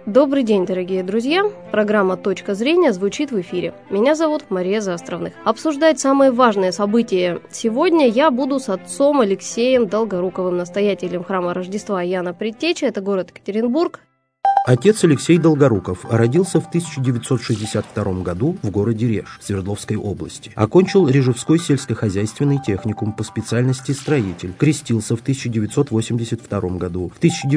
Добрый день, дорогие друзья! Программа «Точка зрения» звучит в эфире. Меня зовут Мария Заостровных. Обсуждать самые важные события сегодня я буду с отцом Алексеем Долгоруковым, настоятелем храма Рождества Иоанна Предтечи, это город Екатеринбург. Отец Алексей Долгоруков родился в 1962 году в городе Реж Свердловской области. Окончил Режевской сельскохозяйственный техникум по специальности строитель. Крестился в 1982 году. В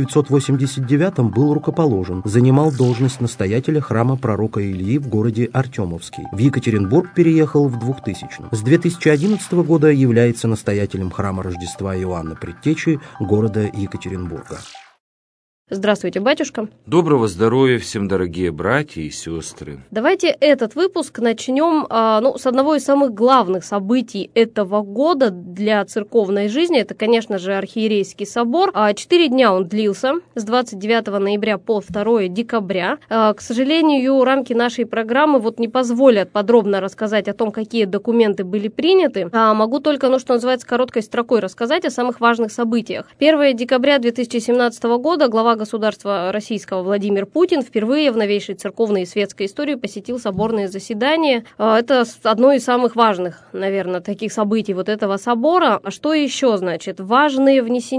1989 был рукоположен. Занимал должность настоятеля храма пророка Ильи в городе Артемовский. В Екатеринбург переехал в 2000-м. С 2011 года является настоятелем храма Рождества Иоанна Предтечи города Екатеринбурга. Здравствуйте, батюшка. Доброго здоровья всем, дорогие братья и сестры. Давайте этот выпуск начнем с одного из самых главных событий этого года для церковной жизни. Это, конечно же, Архиерейский собор. 4 дня он длился, с 29 ноября по 2 декабря. К сожалению, рамки нашей программы не позволят подробно рассказать о том, какие документы были приняты. Могу только, что называется, короткой строкой рассказать о самых важных событиях. 1 декабря 2017 года глава государства российского Владимир Путин впервые в новейшей церковной и светской истории посетил соборные заседания. Это одно из самых важных, наверное, таких событий этого собора. А что еще, значит? Важные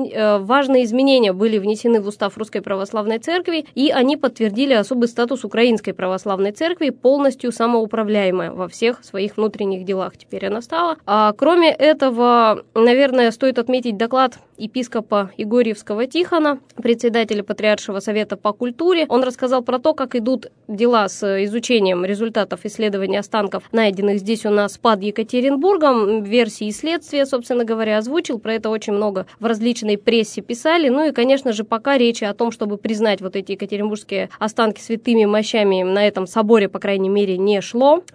изменения были внесены в устав Русской Православной Церкви, и они подтвердили особый статус Украинской Православной Церкви, полностью самоуправляемая во всех своих внутренних делах. Теперь она стала. Кроме этого, наверное, стоит отметить доклад епископа Егорьевского Тихона, председателя Патриаршего совета по культуре. Он рассказал про то, как идут дела с изучением результатов исследования останков, найденных здесь у нас под Екатеринбургом. Версии и следствия, собственно говоря, озвучил. Про это очень много в различной прессе писали. Ну и, конечно же, пока речи о том, чтобы признать эти екатеринбургские останки святыми мощами на этом соборе, по крайней мере, не шло.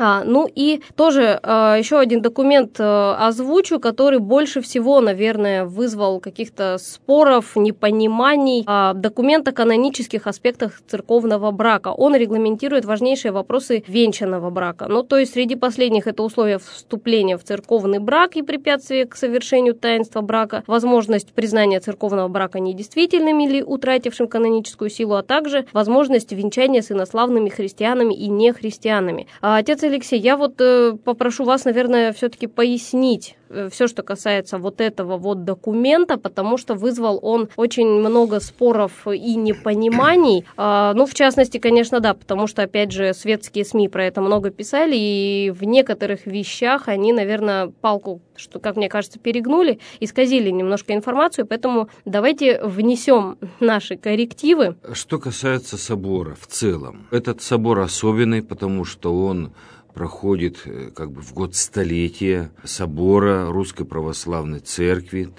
И тоже еще один документ озвучу, который больше всего, наверное, вызвал каких-то споров, непониманий. Документ о канонических аспектах церковного брака. Он регламентирует важнейшие вопросы венчанного брака. То есть среди последних это условия вступления в церковный брак и препятствия к совершению таинства брака, возможность признания церковного брака недействительным или утратившим каноническую силу, а также возможность венчания с инославными христианами и нехристианами. Отец Алексей, я попрошу вас, наверное, все-таки пояснить все, что касается этого документа, потому что вызвал он очень много споров и непониманий. В частности, конечно, да, потому что, опять же, светские СМИ про это много писали, и в некоторых вещах они, наверное, палку, что, как мне кажется, перегнули, исказили немножко информацию, поэтому давайте внесем наши коррективы. Что касается собора в целом, этот собор особенный, потому что он проходит в год столетия собора Русской Православной Церкви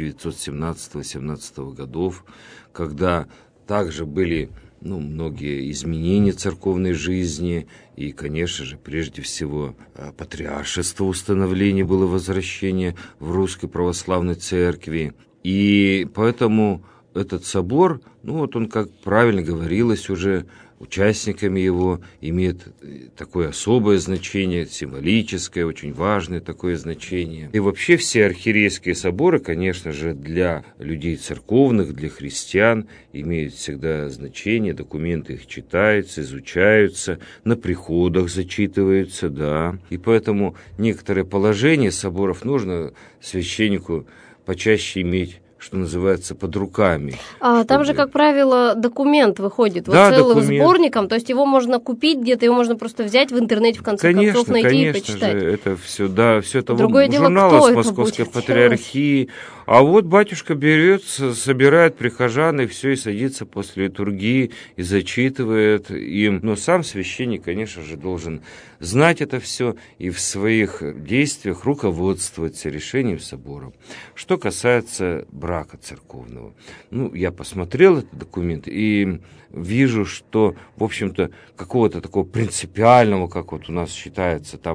1917-18 годов, когда также были многие изменения церковной жизни, и, конечно же, прежде всего, патриаршество установление было возвращение в Русской Православной Церкви. И поэтому этот собор, он, как правильно говорилось уже, участниками его имеет такое особое значение, символическое, очень важное такое значение. И вообще все архиерейские соборы, конечно же, для людей церковных, для христиан имеют всегда значение, документы их читаются, изучаются, на приходах зачитываются, да. И поэтому некоторые положения соборов нужно священнику почаще иметь, что называется, под руками. Там же, как правило, документ выходит целым сборником, то есть его можно купить где-то, его можно просто взять в интернете, в конце концов, найти и почитать. Конечно же, это все, это другое дело, журналы с Московской Патриархии. А батюшка берет, собирает прихожан и все, и садится после литургии и зачитывает им. Но сам священник, конечно же, должен знать это все и в своих действиях руководствоваться решением собора. Что касается брака церковного. Я посмотрел этот документ и вижу, что, в общем-то, какого-то такого принципиального, как у нас считается, там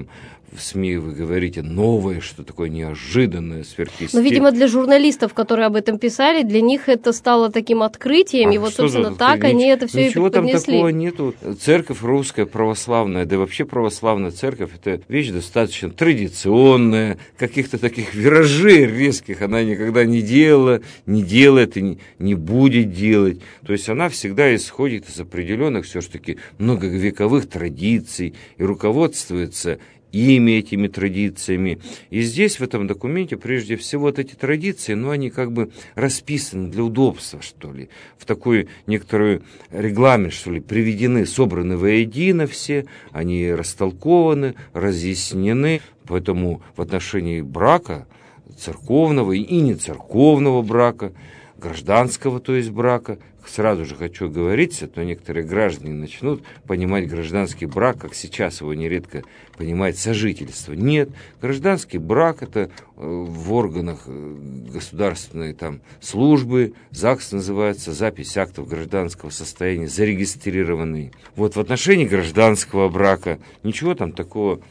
в СМИ вы говорите новое, что такое неожиданное, сверхъестественное. Но, видимо, для журналистов, которые об этом писали, для них это стало таким открытием, и вот, собственно, так они это все и преподнесли. Ничего там такого нету. Церковь русская православная, да и вообще православная церковь, это вещь достаточно традиционная, каких-то таких виражей резких она никогда не делала, не делает и не будет делать. То есть она всегда исходит из определенных все-таки многовековых традиций и руководствуется ими, этими традициями. И здесь, в этом документе, прежде всего, вот эти традиции, они как бы расписаны для удобства, что ли, в такой некоторый регламент, что ли, приведены, собраны воедино все, они растолкованы, разъяснены. Поэтому в отношении брака, церковного и нецерковного брака, гражданского, то есть брака, сразу же хочу оговориться, то некоторые граждане начнут понимать гражданский брак, как сейчас его нередко понимает сожительство. Нет, гражданский брак – это в органах государственной службы, ЗАГС называется, запись актов гражданского состояния, зарегистрированный. Вот в отношении гражданского брака ничего там такого,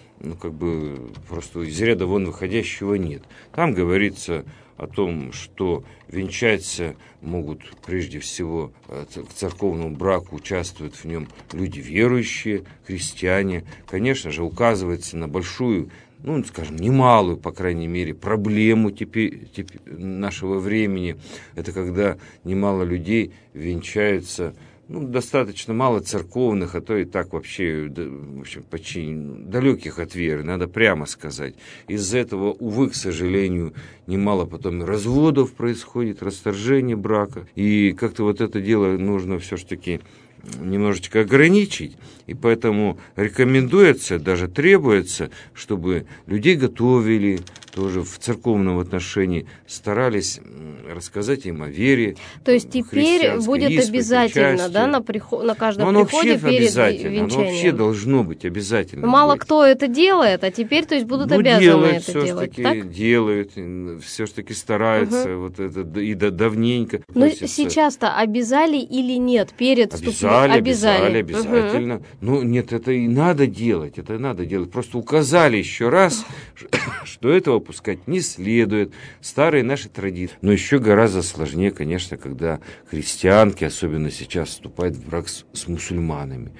просто из ряда вон выходящего нет. Там говорится о том, что венчаться могут прежде всего к церковному браку, участвуют в нем люди верующие, христиане. Конечно же, указывается на большую, немалую, по крайней мере, проблему теперь нашего времени. Это когда немало людей венчаются, достаточно мало церковных, а то и так вообще, в общем, почти далеких от веры, надо прямо сказать. Из-за этого, увы, к сожалению, немало потом разводов происходит, расторжение брака. И как-то вот это дело нужно все-таки немножечко ограничить, и поэтому рекомендуется, даже требуется, чтобы людей готовили тоже в церковном отношении, старались рассказать им о вере. То есть теперь будет обязательно, да, на каждом приходе перед венчанием? Оно вообще должно быть обязательно. Мало кто это делает, а теперь, то есть, будут обязаны это делать, так? Делают, все-таки стараются, вот это и давненько. Но сейчас-то обязали или нет перед вступлением? Обязательно. Нет, это и надо делать, Просто указали еще раз, что этого пускать не следует, старые наши традиции. Но еще гораздо сложнее, конечно, когда христианки, особенно сейчас, вступают в брак с мусульманами.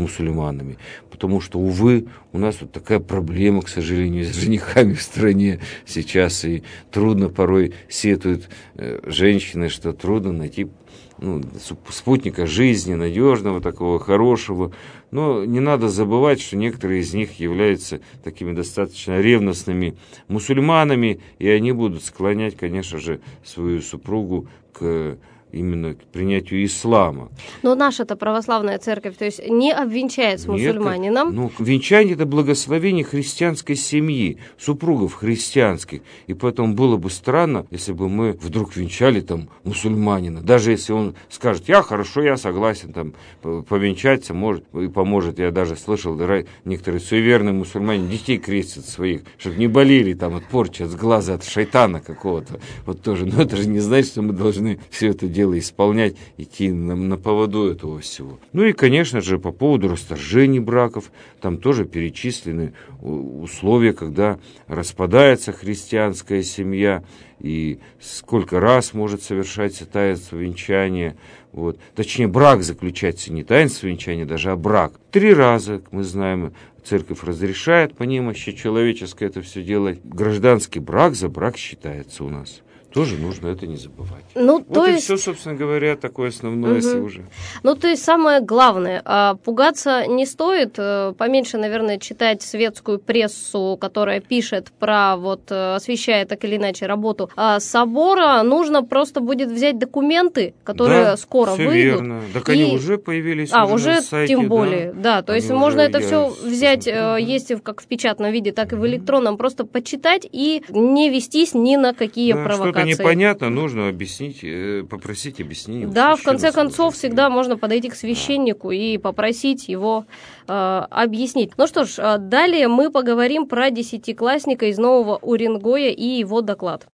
Потому что, увы, у нас вот такая проблема, к сожалению, с женихами в стране сейчас, и трудно порой сетуют женщины, что трудно найти спутника жизни, надежного, такого хорошего. Но не надо забывать, что некоторые из них являются такими достаточно ревностными мусульманами, и они будут склонять, конечно же, свою супругу именно к принятию ислама. Но наша-то православная церковь, то есть не обвенчает с мусульманином? Венчание – это благословение христианской семьи, супругов христианских. И поэтому было бы странно, если бы мы вдруг венчали мусульманина. Даже если он скажет: я согласен повенчаться, может и поможет. Я даже слышал, некоторые суеверные мусульмане детей крестят своих, чтобы не болели от порчи, от сглаза, от шайтана какого-то. Вот тоже. Но это же не значит, что мы должны все это дело исполнять, идти на поводу этого всего. И, конечно же, по поводу расторжений браков, там тоже перечислены условия, когда распадается христианская семья, и сколько раз может совершаться таинство венчания. Точнее, брак заключается не таинство венчания даже, а брак. 3 раза, как мы знаем, церковь разрешает по немощи человеческой это все делать. Гражданский брак за брак считается у нас. Тоже нужно это не забывать. Все, собственно говоря, такое основное, если уже. То есть самое главное, пугаться не стоит, поменьше, наверное, читать светскую прессу, которая пишет про, освещая так или иначе работу собора. Нужно просто будет взять документы, которые скоро выйдут. Верно. Так они уже появились уже на сайте. Тем более, да. То есть можно это все взять, есть как в печатном виде, так и в электронном, просто почитать и не вестись ни на какие провокации. Непонятно, нужно объяснить, попросить объяснения. Да, в конце концов, всегда можно подойти к священнику и попросить его объяснить. Ну что ж, далее мы поговорим про 10-классника из Нового Уренгоя и его доклад.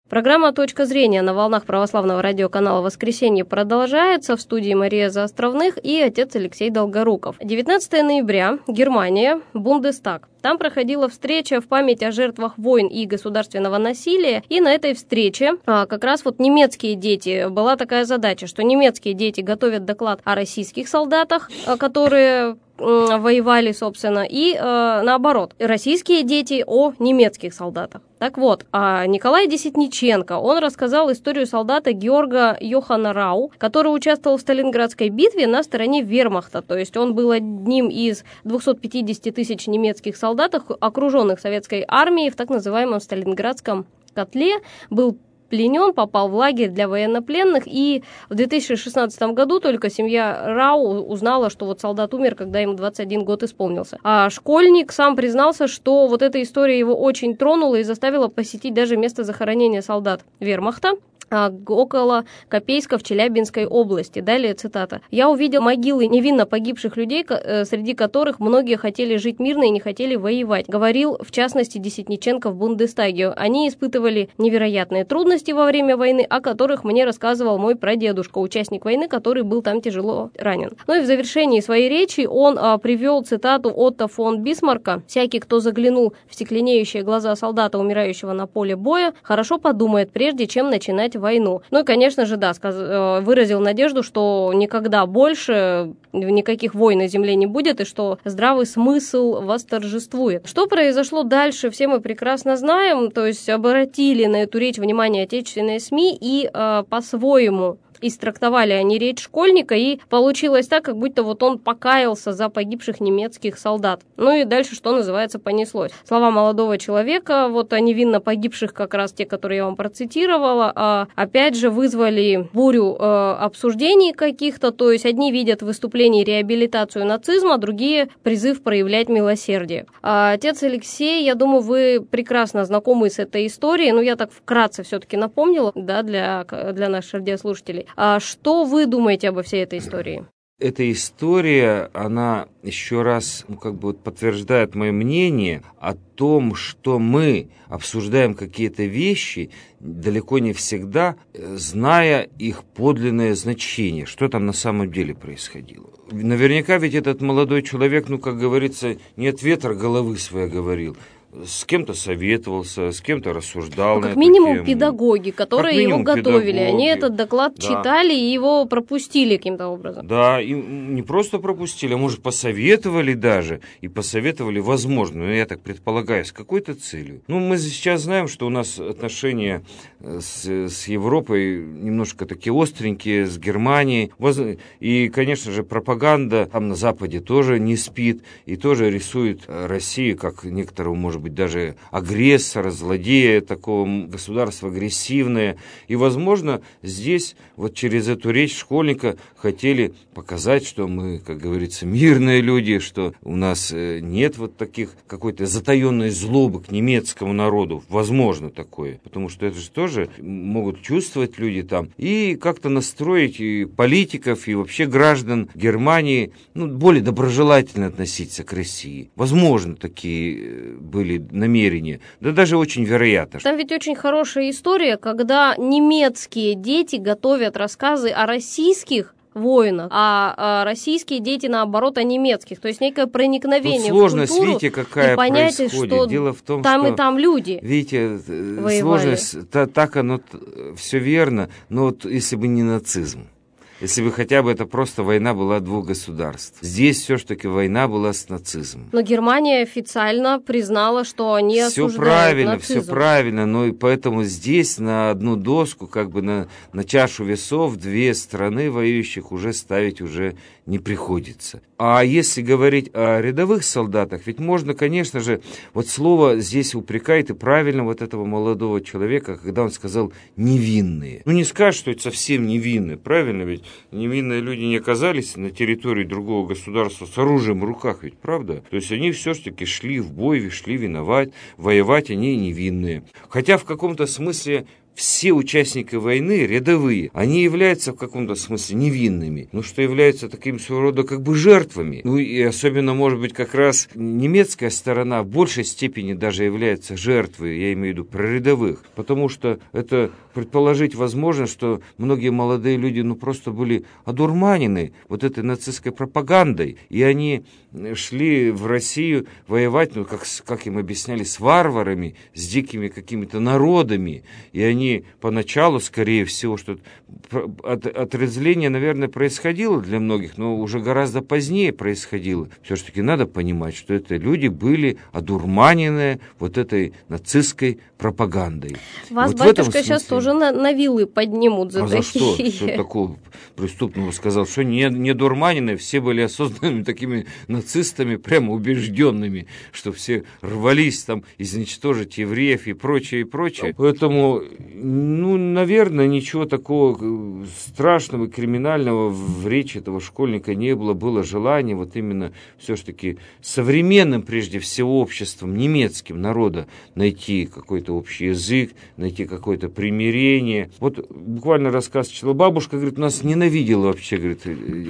Программа «Точка зрения» на волнах православного радиоканала «Воскресенье» продолжается. В студии Мария Заостровных и отец Алексей Долгоруков. 19 ноября, Германия, Бундестаг. Там проходила встреча в память о жертвах войн и государственного насилия. И на этой встрече как раз вот немецкие дети, была такая задача, что немецкие дети готовят доклад о российских солдатах, которые воевали, собственно, и наоборот, российские дети о немецких солдатах. Так вот, Николай Десятниченко, он рассказал историю солдата Георга Йохана Рау, который участвовал в Сталинградской битве на стороне вермахта, то есть он был одним из 250 тысяч немецких солдат, окруженных советской армией в так называемом Сталинградском котле, был пленен, попал в лагерь для военнопленных, и в 2016 году только семья Рау узнала, что вот солдат умер, когда ему 21 год исполнился. А школьник сам признался, что вот эта история его очень тронула и заставила посетить даже место захоронения солдат вермахта около Копейска в Челябинской области. Далее цитата. «Я увидел могилы невинно погибших людей, среди которых многие хотели жить мирно и не хотели воевать», говорил, в частности, Десятниченко в Бундестаге. «Они испытывали невероятные трудности во время войны, о которых мне рассказывал мой прадедушка, участник войны, который был там тяжело ранен». Ну и в завершении своей речи он привел цитату Отто фон Бисмарка: «Всякий, кто заглянул в стекленеющие глаза солдата, умирающего на поле боя, хорошо подумает, прежде чем начинать войну». Ну и, конечно же, да, выразил надежду, что никогда больше никаких войн на земле не будет и что здравый смысл восторжествует. Что произошло дальше, все мы прекрасно знаем, то есть обратили на эту речь внимание отечественные СМИ и по-своему истрактовали они речь школьника, и получилось так, как будто вот он покаялся за погибших немецких солдат. Ну и дальше, что называется, понеслось. Слова молодого человека, вот о невинно погибших, как раз те, которые я вам процитировала, опять же вызвали бурю обсуждений каких-то, то есть одни видят в выступлении реабилитацию нацизма, другие призыв проявлять милосердие. Отец Алексей, я думаю, вы прекрасно знакомы с этой историей, но я так вкратце все-таки напомнила, да, для наших радиослушателей. Что вы думаете обо всей этой истории? Эта история, она еще раз подтверждает мое мнение о том, что мы обсуждаем какие-то вещи, далеко не всегда зная их подлинное значение, что там на самом деле происходило. Наверняка ведь этот молодой человек, как говорится, не от ветра головы своей говорил, с кем-то советовался, с кем-то рассуждал. Как минимум педагоги, которые его готовили, они этот доклад читали и его пропустили каким-то образом. Да, и не просто пропустили, а может посоветовали даже, и посоветовали, возможно, я так предполагаю, с какой-то целью. Мы сейчас знаем, что у нас отношения с Европой немножко такие остренькие, с Германией, и, конечно же, пропаганда там на Западе тоже не спит, и тоже рисует Россию как некоторого, может быть, даже агрессора, злодея, такого государства агрессивное. И, возможно, здесь вот через эту речь школьника хотели показать, что мы, как говорится, мирные люди, что у нас нет вот таких какой-то затаенной злобы к немецкому народу. Возможно такое. Потому что это же тоже могут чувствовать люди там. И как-то настроить и политиков, и вообще граждан Германии более доброжелательно относиться к России. Возможно, такие были намерения. Да даже очень вероятно. Там ведь очень хорошая история, когда немецкие дети готовят рассказы о российских воинах, а российские дети, наоборот, о немецких. То есть некое проникновение в культуру, видите, какая и понятие, происходит. что дело в том, там что, и там люди. Видите, воевали. Сложность, так оно все верно, но вот если бы не нацизм. Если бы хотя бы это просто война была двух государств. Здесь все-таки война была с нацизмом. Но Германия официально признала, что они осуждают нацизм. Все правильно, но и поэтому здесь на одну доску, на чашу весов, две страны воюющих уже ставить уже не приходится. А если говорить о рядовых солдатах, ведь можно, конечно же, вот слово здесь упрекает и правильно вот этого молодого человека, когда он сказал «невинные». Не скажешь, что это совсем невинные, правильно ведь? Невинные люди не оказались на территории другого государства с оружием в руках, ведь правда? То есть они все-таки шли в бой, шли воевать они невинные. Хотя в каком-то смысле все участники войны, рядовые, они являются в каком-то смысле невинными, что являются таким своего рода как бы жертвами. И особенно, может быть, как раз немецкая сторона в большей степени даже является жертвой, я имею в виду про рядовых, потому что это предположить возможно, что многие молодые люди просто были одурманены вот этой нацистской пропагандой, и они шли в Россию воевать, как им объясняли, с варварами, с дикими какими-то народами, и они поначалу, скорее всего, что отрезвление, наверное, происходило для многих, но уже гораздо позднее происходило. Все-таки надо понимать, что это люди были одурманены вот этой нацистской пропагандой. Вас, батюшка, сейчас тоже на вилы поднимут за такие. За что? Что такого преступного сказал? Что не дурманины, все были осознанными такими нацистами, прямо убежденными, что все рвались там изничтожить евреев и прочее, и прочее. Поэтому, наверное, ничего такого страшного и криминального в речи этого школьника не было. Было желание вот именно все-таки современным, прежде всего, обществом, немецким народа найти какой-то общий язык, найти какое-то примирение. Вот буквально рассказ читала. Бабушка, говорит, нас ненавидела вообще, говорит,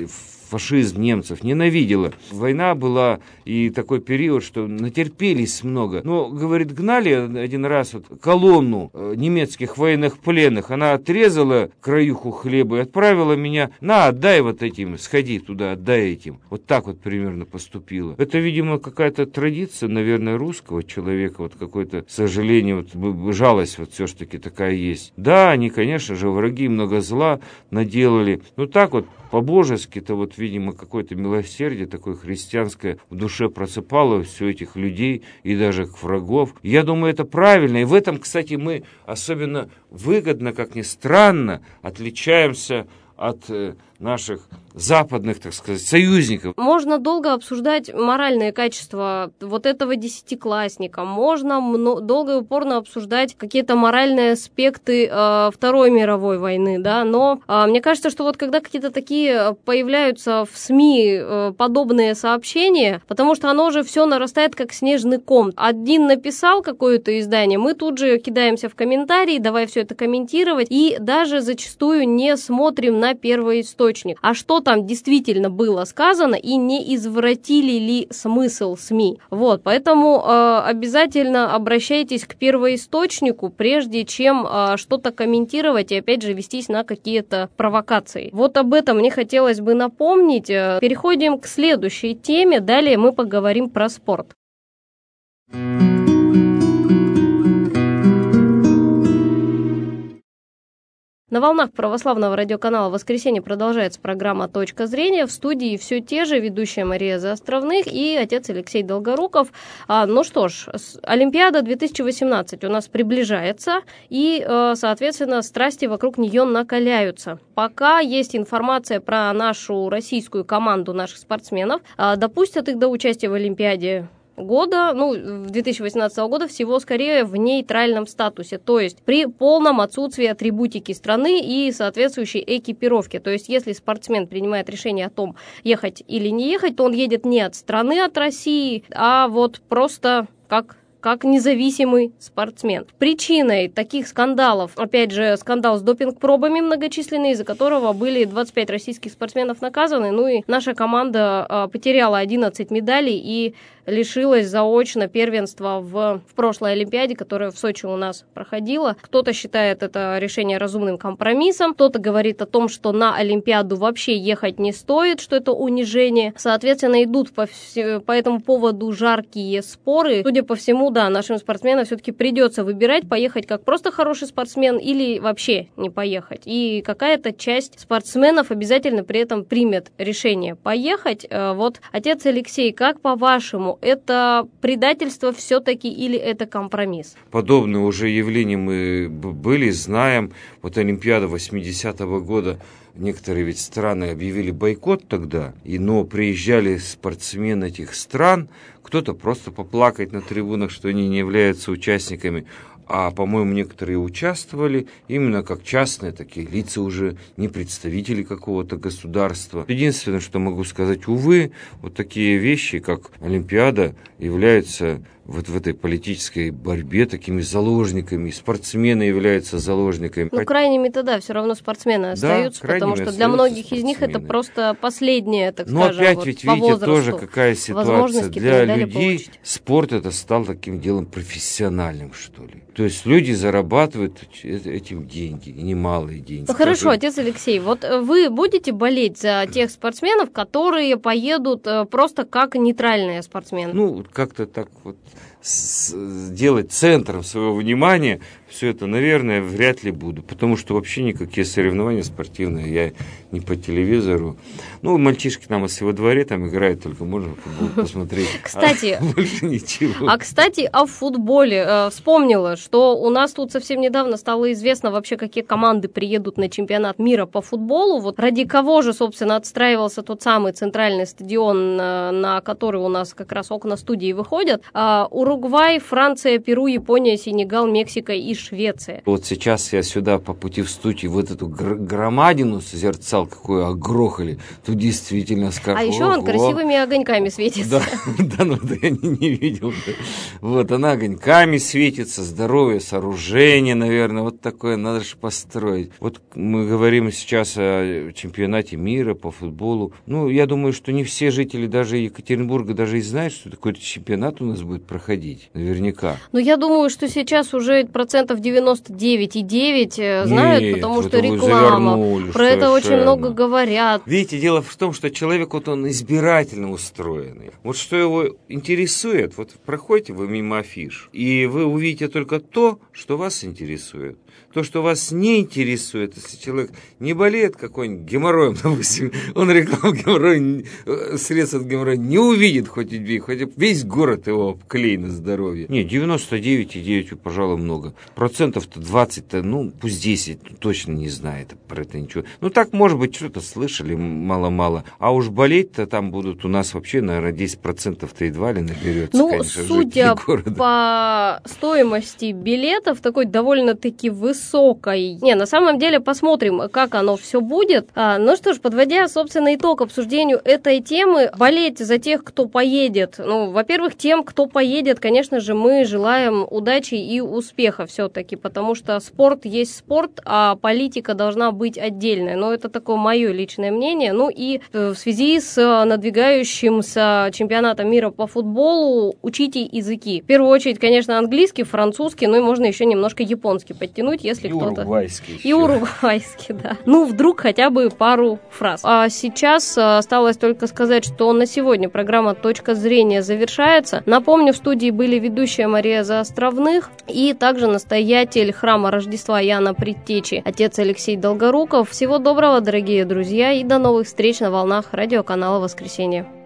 фашизм немцев, ненавидела. Война была и такой период, что натерпелись много. Но, говорит, гнали один раз колонну немецких военных пленных. Она отрезала краюху хлеба и отправила меня: отдай вот этим, сходи туда, отдай этим. Вот так вот примерно поступила. Это, видимо, какая-то традиция, наверное, русского человека, какое-то сожаление, жалость все-таки такая есть. Да, они, конечно же, враги, много зла наделали. Так по-божески-то видимо, какое-то милосердие такое христианское в душе просыпало все этих людей и даже врагов. Я думаю, это правильно. И в этом, кстати, мы особенно выгодно, как ни странно, отличаемся от наших западных, так сказать, союзников. Можно долго обсуждать моральные качества вот этого десятиклассника, можно долго и упорно обсуждать какие-то моральные аспекты Второй мировой войны, да, но мне кажется, что когда какие-то такие появляются в СМИ подобные сообщения, потому что оно уже все нарастает как снежный ком. Один написал какое-то издание, мы тут же кидаемся в комментарии, давай все это комментировать, и даже зачастую не смотрим на первоисточник. А что там действительно было сказано и не извратили ли смысл СМИ. Поэтому обязательно обращайтесь к первоисточнику, прежде чем что-то комментировать и опять же вестись на какие-то провокации. Об этом мне хотелось бы напомнить. Переходим к следующей теме. Далее мы поговорим про спорт. На волнах православного радиоканала «Воскресенье» продолжается программа «Точка зрения». В студии все те же ведущая Мария Заостровных и отец Алексей Долгоруков. Олимпиада 2018 у нас приближается, и, соответственно, страсти вокруг нее накаляются. Пока есть информация про нашу российскую команду, наших спортсменов. Допустят их до участия в Олимпиаде года, 2018 года, всего скорее в нейтральном статусе, то есть при полном отсутствии атрибутики страны и соответствующей экипировки. То есть если спортсмен принимает решение о том, ехать или не ехать, то он едет не от страны, от России, а просто как независимый спортсмен. Причиной таких скандалов, опять же, скандал с допинг-пробами многочисленные, из-за которого были 25 российских спортсменов наказаны, и наша команда потеряла 11 медалей и лишилась заочно первенства в прошлой Олимпиаде, которая в Сочи у нас проходила. Кто-то считает это решение разумным компромиссом, кто-то говорит о том, что на Олимпиаду вообще ехать не стоит, что это унижение. Соответственно, идут по этому поводу жаркие споры. Судя по всему, нашим спортсменам все-таки придется выбирать, поехать как просто хороший спортсмен или вообще не поехать. И какая-то часть спортсменов обязательно при этом примет решение поехать. Отец Алексей, как по-вашему, это предательство все-таки или это компромисс? Подобные уже явления мы были, знаем. Олимпиада 80-го года, некоторые ведь страны объявили бойкот тогда, но приезжали спортсмены этих стран, кто-то просто поплакать на трибунах, что они не являются участниками, а, по-моему, некоторые участвовали именно как частные такие лица, уже не представители какого-то государства. Единственное, что могу сказать, увы, такие вещи, как Олимпиада, являются вот в этой политической борьбе такими заложниками. Спортсмены являются заложниками. Ну, крайними-то, да, все равно спортсмены остаются, потому что для многих из них это просто последнее, так скажем, опять вот, ведь, по видите, возрасту. тоже какая ситуация. Для людей получить. спорт это стал таким делом профессиональным, что ли. То есть люди зарабатывают этим деньги, и немалые деньги. Ну хорошо, отец Алексей, вот вы будете болеть за тех спортсменов, которые поедут просто как нейтральные спортсмены? Ну, как-то так вот делать центром своего внимания все это, наверное, вряд ли буду, потому что вообще никакие соревнования спортивные я не по телевизору. Ну, мальчишки там во дворе там играют, только можно футбол посмотреть. Кстати, больше ничего. Кстати, о футболе. Вспомнила, что у нас тут совсем недавно стало известно вообще, какие команды приедут на чемпионат мира по футболу. Вот ради кого же, собственно, отстраивался тот самый центральный стадион, на который у нас как раз окна студии выходят. Уругвай, Франция, Перу, Япония, Сенегал, Мексика и Швеция. Вот сейчас я сюда по пути в студию вот эту громадину созерцал, какую огрохали. Тут действительно скажу. А еще он красивыми огоньками светится. Да, ну да, я не видел. Вот она огоньками светится, здоровое сооружение, наверное, вот такое надо же построить. Вот мы говорим сейчас о чемпионате мира по футболу. Ну, я думаю, что не все жители даже Екатеринбурга даже и знают, что такой чемпионат у нас будет проходить. Наверняка. Ну, я думаю, что сейчас уже 99,9% знают, потому что реклама. Про это очень много говорят. Видите, дело в том, что человек, вот он избирательно устроенный. Вот что его интересует, вот проходите вы мимо афиш, и вы увидите только то, что вас интересует. То, что вас не интересует, если человек не болеет какой-нибудь геморроем, допустим, он рекламу геморроя, средств от геморроя не увидит, хоть весь город его обклей на здоровье. Не, 99,9, пожалуй, много. Процентов-то 20-то, ну, пусть 10, точно не знает про это ничего. Ну, так, может быть, что-то слышали, мало-мало. А уж болеть-то там будут у нас вообще, наверное, 10%-то едва ли наберется, ну, конечно, судя по стоимости билетов, такой довольно-таки высокой. Не, на самом деле посмотрим, как оно все будет. Ну что ж, подводя, собственно, итог обсуждению этой темы, болеть за тех, кто поедет. Ну, во-первых, тем, кто поедет, конечно же, мы желаем удачи и успеха все-таки, потому что спорт есть спорт, а политика должна быть отдельной. Но это такое мое личное мнение. Ну и в связи с надвигающимся чемпионатом мира по футболу учите языки. В первую очередь, конечно, английский, французский, ну и можно еще немножко японский подтянуть, если и кто-то... Уругвайский. И уругвайский, да. Ну, вдруг хотя бы пару фраз. А сейчас осталось только сказать, что на сегодня программа «Точка зрения» завершается. Напомню, в студии были ведущая Мария Заостровных и также настоятель храма Рождества Иоанна Предтечи, отец Алексей Долгоруков. Всего доброго, дорогие друзья, и до новых встреч на волнах радиоканала «Воскресенье».